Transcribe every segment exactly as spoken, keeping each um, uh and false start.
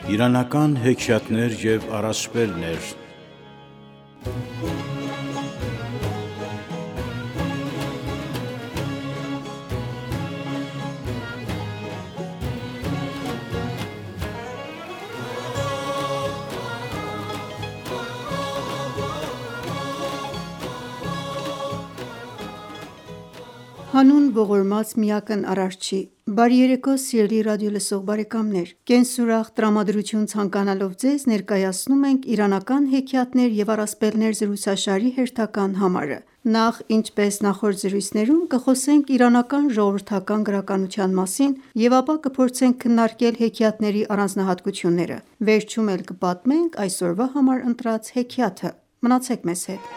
Իրանական հեքիաթներ և առասպելներ։ Հանուն ողորմած միակն Արարչի: Բարի երեկո սիրելի ռադիոլսող բարեկամներ: Կենսուրախ տրամադրություն ցանկանալով ձեզ ներկայացնում ենք «Իրանական հեքիաթներ և առասպելներ» զրուցաշարի հերթական համարը: Նախ ինչպես նախորդ զրույցներում կխոսենք իրանական ժողովրդական գրականության մասին և ապա կփորձենք քննարկել հեքիաթների առանձնահատկությունները: Վերջում էլ կպատմենք այսօրվա համար ընտրած հեքիաթը: Մնացեք մեզ հետ: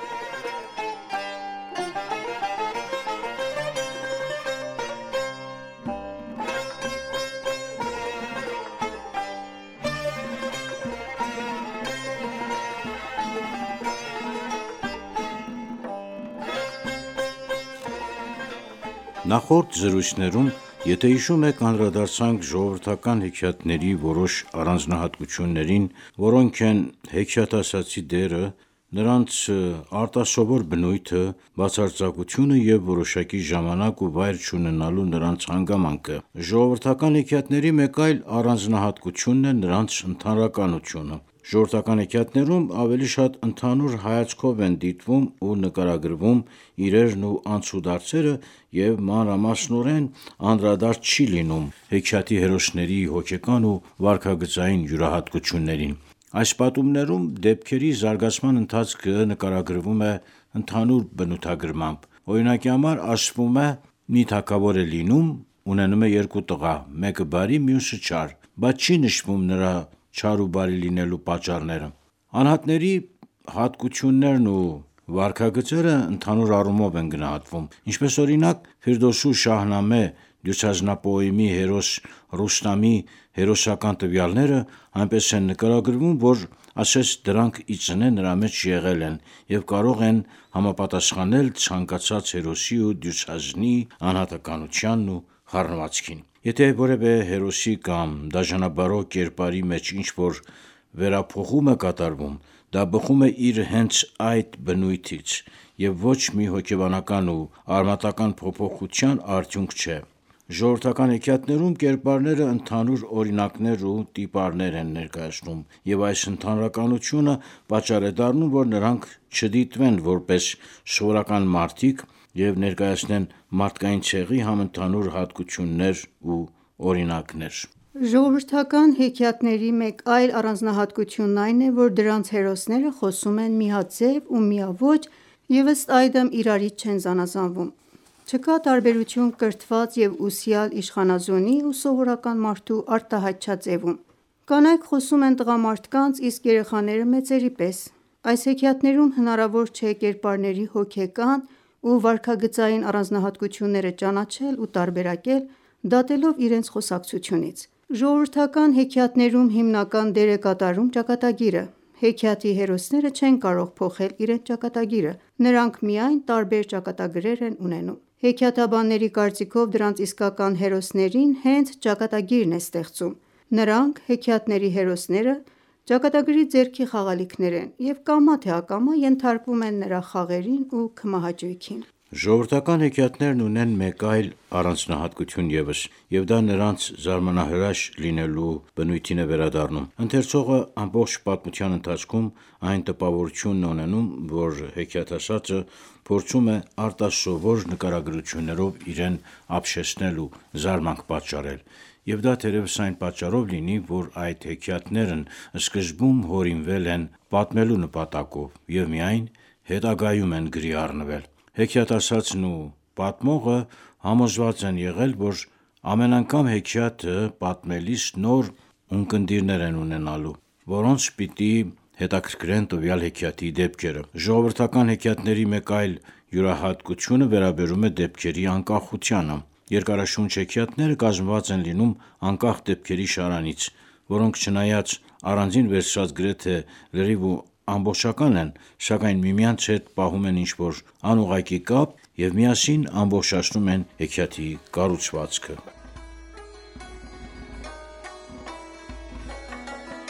Նախորդ զրույցներում, եթե հիշում եք, անդրադարձանք ժողովրդական հեքիաթների որոշ առանձնահատկություններին, որոնք են հեքիաթասացի դերը, նրանց արտասովոր բնույթը, բացարձակությունը և որոշակի ժամանակ ու վայր չունենալու նրանց հանգամանքը: Ժողովրդական հեքիաթների մեկ այլ առանձնահատկությունն է նրանց ընդհանրականությունը: Ժողովրդական հեքիաթներում ավելի շատ ընդհանուր հայացքով են դիտվում ու նկարագրվում իրերն ու անցուդարձերը և մանրամասնորեն անդրադարձ չի լինում հեքիաթի հերոսների հոգեկան ու վարքագծային յուրահատկություններին: Այս պատումներում դեպքերի զարգացման ընթացքը նկարագրվում է ընդհանուր բնութագրմամբ: Օրինակի համար ասվում է. «Մի թագավոր է լինում, ունենում է երկու տղա, մեկը բարի, մյուսը չար, բայց չի նշվում նրա չար ու բարի լինելու պատճառները»: Անհատների հատկություններն ու վարքագծերը ընդհանուր առումով են գնահատվում: Ինչպես օրինակ Ֆիրդուսու Շահնամե դյուցազնապոեմի հերոս Ռուստամի հերոսական տվյալները այնպես են նկարագրվում, որ ասես դրանք ի ծնե նրա մեջ եղել են և կարող են համապատասխանել ցանկացած հերոսի ու դյուցազնի անհատականությանն ու խառնվածքին: Եթե որևէ հերոսի կամ դաժանաբարո կերպարի մեջ ինչ-որ վերափոխում է կատարվում, դա բխում է իր հենց այդ բնույթից և ոչ մի հոգեբանական ու արմատական փոփոխության արդյունք չէ: Ժողովրդական հեքիաթներում կերպարները ընդհանուր օրինակներ ու տիպարներ են ներկայացնում և այս ընդհանրականությունը պատճառ է դառնում, որ նրանք չդիտվեն որպես սովորական մարդիկ և ներկայացնեն մարդկային ցեղի համընդհանուր հատկություններ ու օրինակներ: Ժողովրդական հեքիաթների մեկ այլ առանձնահատկությունն այն է, որ դրանց հերոսները խոսում են միաձև ու միաոճ և ըստ այդմ իրարից չեն զանազանվում: Չկա տարբերություն կրթված և ուսյալ իշխանազոնի ու սովորական մարդու արտահայտչաձևում: Կանայք խոսում են տղամարդկանց, իսկ երեխաները մեծերի պես: Այս հեքիաթներում հնարավոր չէ կերպարների հոգեկան ու վարքագծային առանձնահատկությունները ճանաչել ու տարբերակել դատելով իրենց խոսակցությունից: Ժողովրդական հեքիաթներում հիմնական դեր է կատարում ճակատագիրը: Հեքիաթի հերոսները չեն կարող փոխել իրենց ճակատագիրը: Նրանք միայն տարբեր ճակատագրեր են ունենում: Հեքիաթաբանների կարծիքով դրանց իսկական հերոսներին հենց ճակատագիրն է ստեղծում: Նրանք՝ հեքիաթների հերոսները, ճակատագրի ձեռքի խաղալիքներ են և կամա թե ակամա ենթարկվում են նրա խաղերին ու քմահաճույքին: Ժողովրդական հեքիաթներն ունեն մեկ այլ առանձնահատկություն ևս և դա նրանց զարմանահրաշ լինելու բնույթին է վերադառնում: Ընթերցողը ամբողջ պատմության ընթացքում այն տպավորությունն է ունենում, որ հեքիաթասացը փորձում է արտասովոր նկարագրություններով իրեն ապշեցնել ու զարմանք պատճառել: Եվ դա թերևս այն պատճառով լինի, որ այդ հեքիաթներն սկզբում հորինվել են պատմելու նպատակով և միայն հետագայում են գրի առնվել: Հեքիաթասացն ու պատմողը համոզված են եղել, որ ամեն անգամ հեքիաթը պատմելիս նոր ունկնդիրներ են ունենալու, որոնց պիտի հետաքրքրեն տվյալ հեքիաթի դեպքերը: Ժողովրդական հեքիաթների մեկ այլ յուրահատկությունը վերաբերում է դեպքերի անկախությանը: Երկարաշունչ հեքիաթները կազմված են լինում անկախ դեպքերի շարանից, որոնք չնայած առանձին վերցրած գրեթե լրիվ ու ամբողջական են, սակայն միմյանց հետ պահում են ինչ-որ անուղղակի կապ և միասին ամբողջացնում են հեքիաթի կառուցվածքը: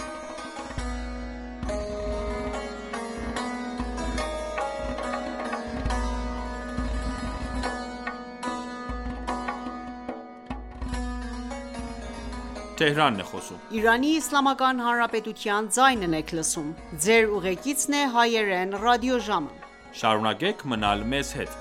Թեհրանն է խոսում։ Իրանի Իսլամական Հանրապետության ձայնն եք լսում։ Ձեր ուղեկիցն է հայերեն ռադիոժամը։ Շարունակեք մնալ մեզ հետ։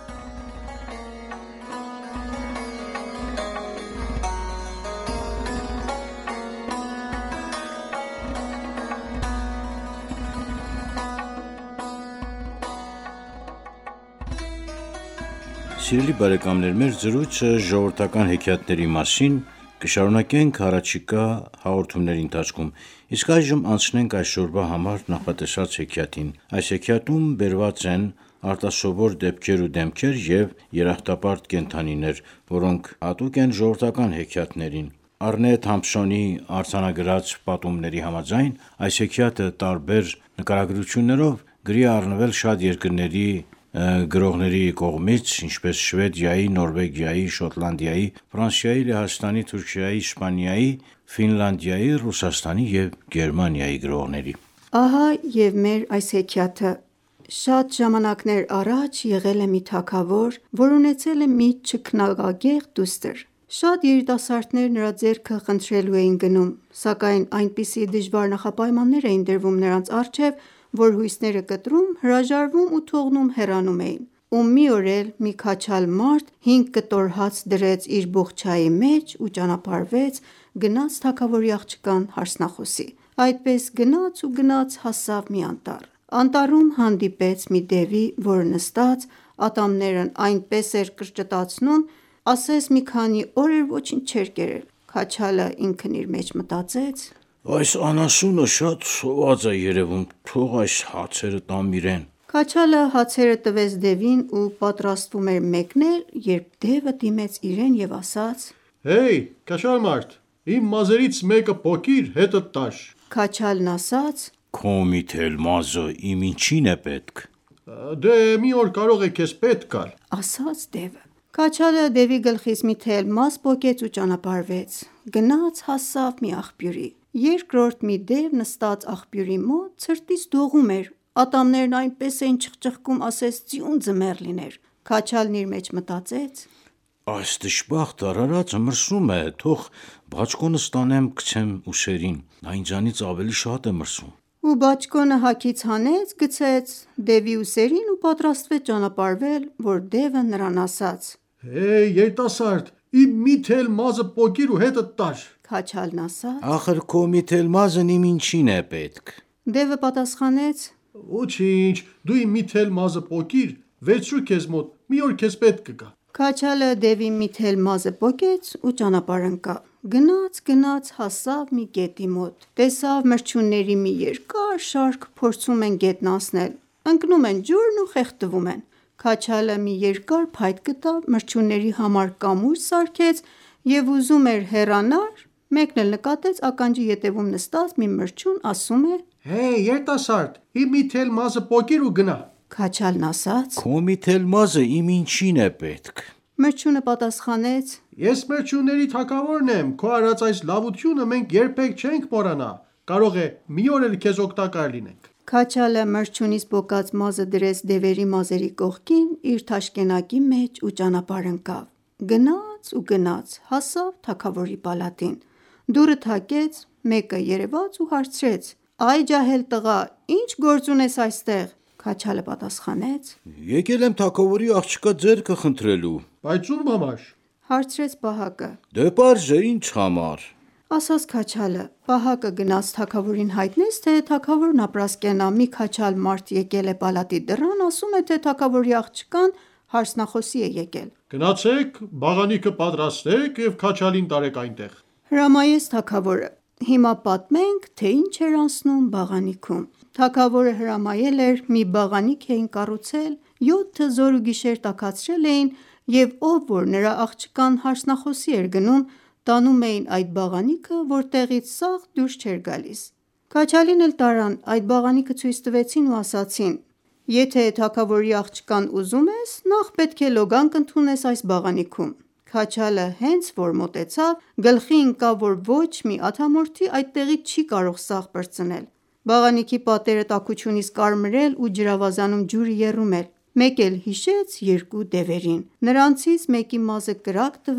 Սիրելի բարեկամներ, մեր զրույցը ժողովրդական հեքիաթների մասին կշարունակենք առաջիկա հաղորդումների ընթացքում, իսկ այժմ անցնենք այսօրվա համար նախատեսած հեքիաթին։ Այս հեքիաթում բերված են արտասովոր դեպքեր ու դեմքեր և երախտապարտ կենդանիներ, որոնք հատուկ են ժողովրդական հեքիաթներին։ Առնետ Համփսոնի արձանագրած պատումների համաձայն, այս հեքիաթը տարբեր նկարագրություններով գրի է առնվել շատ երկրների գրողների կողմից, ինչպես Շվեդիայի, Նորվեգիայի, Շոտլանդիայի, Ֆրանսիայի, Լեհաստանի, Թուրքիայի, Իսպանիայի, Ֆինլանդիայի, Ռուսաստանի և Գերմանիայի գրողների։ Ահա և մեր այս հեքիաթը։ Շատ ժամանակներ առաջ եղել է մի թագավոր, որ ունեցել է մի չքնաղագեղ դուստր։ Շատ երիտասարդներ նրա ձեռքը խնդրելու էին գնում, սակայն այնպիսի դժվար նախապայմաններ էին դրվում նրանց առջև, որ հույսները կտրում, հրաժարվում ու թողնում հեռանում էին։ Ու մի օր էլ մի քաչալ մարդ հինգ կտոր հաց դրեց իր բոխչայի մեջ ու ճանապարհվեց, գնաց թագավորի աղջկան հարսնախոսի։ Այդպես գնաց ու գնաց հասավ մի անտառ։ Անտառում հանդիպեց մի դևի, որը նստած ատամներն այնպես էր կրճտացնում, ասես մի քանի օր էր ոչինչ չէր կերել։ Քաչալը ինքն իր մեջ մտածեց. Այս անասունը շատ սոված է երևում, թող այս հացերը տամ իրեն։ Քաչալը հացերը տվեց դևին ու պատրաստվում էր մեկնել, երբ դևը դիմեց իրեն և ասաց. Հեյ, քաչալ մարդ, իմ մազերից մեկը պոկիր, հետդ տար։ Քաչալն ասաց. Քո միթել մազը իմ ինչին է պետք։ Դե մի օր կարող է քեզ պետք գալ, ասաց դևը։ Քաչալը դևի գլխից մի թել մազ պոկեց ու ճանապարհվեց։ Գնաց հասավ մի աղբյուրի։ Երկրորդ մի դև նստած աղբյուրի մոտ ցրտից դողում էր, ատամներն այնպես էին չխչխկում, ասես ձիուն ձմեռ լիներ։ Քաչալն իր մեջ մտածեց. Այս դժբախտ արարածը մրսում է, թող բաճկոնը ստանեմ գցեմ ուսերին, նա ինձանից ավելի շատ է մրսում։ Ու բաճկոնը հագից հանեց, գցեց դևի ուսերին ու պատրաստվեց ճանապարհվել, որ դևը նրան ասաց. Հեյ, երիտասարդ, իմ մի թել մազը պոկիր ու հետդ տար։ Քաչալն ասաց. Ախր քո միթել մազն իմ ինչին է պետք։ Դևը պատասխանեց. Ոչինչ, դու իմ մի թել մազը պոկիր, վերցրու քեզ մոտ, մի օր քեզ պետք կգա։ Քաչալը դևի մի թել մազը պոկեց ու ճանապարհ ընկավ։ Գնաց, գնաց, հասավ մի գետի մոտ։ Տեսավ մրջյունների մի երկար շարք փորձում են գետն անցնել։ Ընկնում են ջուրն ու խեղդվում են։ Քաչալը մի երկար փայտ գտավ, մրջյունների համար կամուր սարքեց և ուզում էր հեռանալ, մեկն էլ նկատեց ականջի ետևում նստած մի մրջյուն, ասում է. Հեյ, երիտասարդ, իմ մի թել մազը պոկիր ու գնա։ Քաչալն ասաց. Քո միթել մազը իմ ինչին է պետք։ Մրջյունը պատասխանեց. Ես մրջյունների թագավորն եմ, քո արած այս լավությունը մենք երբեք չենք մոռանա, կարող է մի օր էլ քեզ օգտակար լինենք։ Քաչալը մրջյունից պոկած մազը դրեց դևերի մազերի կողքին իր թաշկինակի մեջ ու ճանապարհ ընկավ։ Գնաց ու գնաց, հասավ թագավորի պալատին։ Դուռը թակեց, մեկը երևաց ու հարցրեց. Այ ջահել տղա, ինչ գործ ունես այստեղ։ Քաչալը պատասխանեց. Եկել եմ թագավորի աղջկա ձեռքը խնդրելու։ Բայց ում համար։ Հարցրեց պահակը։ Դե պարզ է, ինչ համար։ Ասաց Քաչալը։ Պահակը գնաց թագավորին հայտնեց, թե թագավորն ապրասկենա մի քաչալ մարդ եկել է պալատի դռան, ասում է, թե թագավորի աղջկան հարսնախոսի է եկել։ Գնացեք, բաղանիքը պատրաստեք և քաչալին տարեք այնտեղ։ Հրամայեց թագավորը։ Հիմա պատմենք, թե ինչ էր անցնում բաղանիքում։ Թագավորը հրամայել էր, մի բաղանիք էին կառուցել, յոթը զոր ու գիշեր տաքացրել էին, և ով որ նրա աղջկան հարսնախոսի էր գնում, տանում էին այդ բաղանիքը, որտեղից սաղ դուրս չէր գալիս։ Քաչալին էլ տարան, այդ բաղանիքը ցույց տվեցին ու ասացին. Եթե թագավորի աղջկան ուզում ես, նախ պետք է լոգանք ընդունես այս բաղանիքում։ Քաչալը հենց որ մոտեցավ, գլխի ընկավ, որ ոչ մի աթամորդի այդտեղից չի կարող սաղ պրծնել։ Բաղանիքի պատերը տաքությունից կարմրել ու ջրավազանում ջուրը եռում էր։ Մեկ էլ հիշեց երկու դևերին։ Նրանցից մեկի մազը կրակ տվեց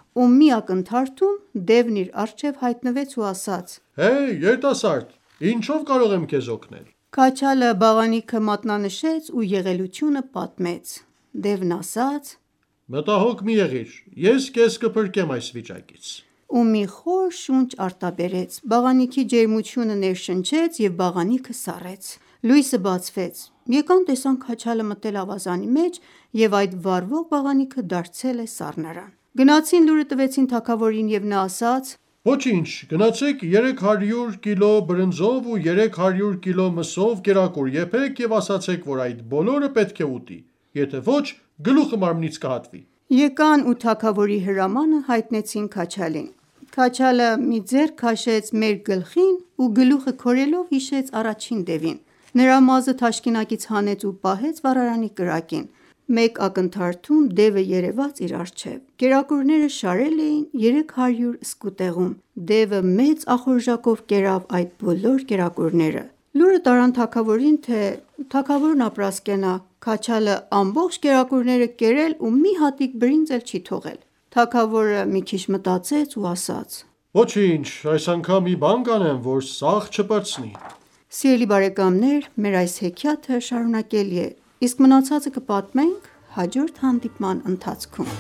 ու մի ակնթարթում Դևն իր առջև հայտնվեց ու ասաց. «Հեյ, երիտասարդ, ինչով կարող եմ քեզ օգնել»։ Քաչալը բաղանիքը մատնանշեց ու եղելությունը պատմեց։ Դևն ասաց. «Մտահոգ մի եղիր, ես քեզ կփրկեմ այս վիճակից»։ Ու մի խոր շունչ արտաբերեց, բաղանիքի ջերմությունը ներշնչեց և բաղանիքը սառեց։ Լույսը բացվեց, եկան տեսան Քաչալը մտել ավազանի մեջ և այդ վառվող բաղանիքը դարձել է սառնարան։ Գնացին լուրը տվեցին թագավորին և նա ասաց. «Ոչինչ, գնացեք երեք հարյուր կիլո բրնձով ու երեք հարյուր կիլո մսով կերակուր եփեք և ասացեք, որ այդ բոլորը պետք է ուտի, եթե ոչ, գլուխը մարմնից կհատվի»։ Եկան ու թագավորի հրամանը հայտնեցին Քաչալին։ Քաչալը մի ձեռք քաշեց մերկ գլխին ու գլուխը քորելով հիշեց առաջին Դևին։ Նրա մազը թաշկինակից հանեց ու պահեց վառարանի կրակին։ Մեկ ակնթարթում Դևը երևաց իր առջև։ Կերակուրները շարել էին երեք հարյուր սկուտեղում։ Դևը մեծ ախորժակով կերավ այդ բոլոր կերակուրները։ Լուրը տարան թագավորին, թե թագավորն ապրասկենա, Քաչալը ամբողջ կերակուրները կերել ու մի հատիկ բրինձ էլ չի թողել։ Թագավորը մի քիչ մտածեց ու ասաց. «Ոչինչ, այս անգամ մի բան կանեմ, որ սաղ չպրծնի»։ Սիրելի բարեկամներ, մեր այս հեքիաթը շարունակելի է, իսկ մնացածը կպատմենք հաջորդ հանդիպման ընթացքում։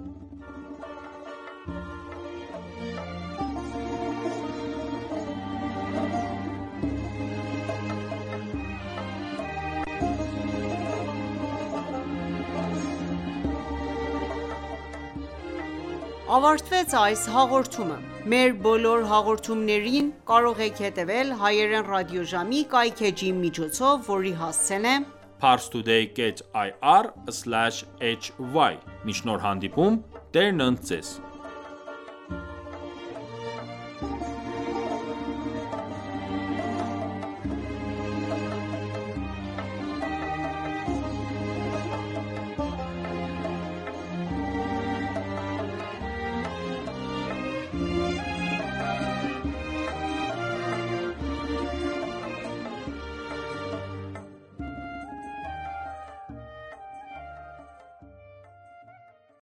Ավարտվեց այս հաղորդումը։ Մեր բոլոր հաղորդումներին կարող եք հետևել հայերեն ռադիոժամի կայքէջի միջոցով, որի հասցեն է parstoday dot i r slash h y։ Մինչ նոր հանդիպում, Տերն ընդ ձեզ։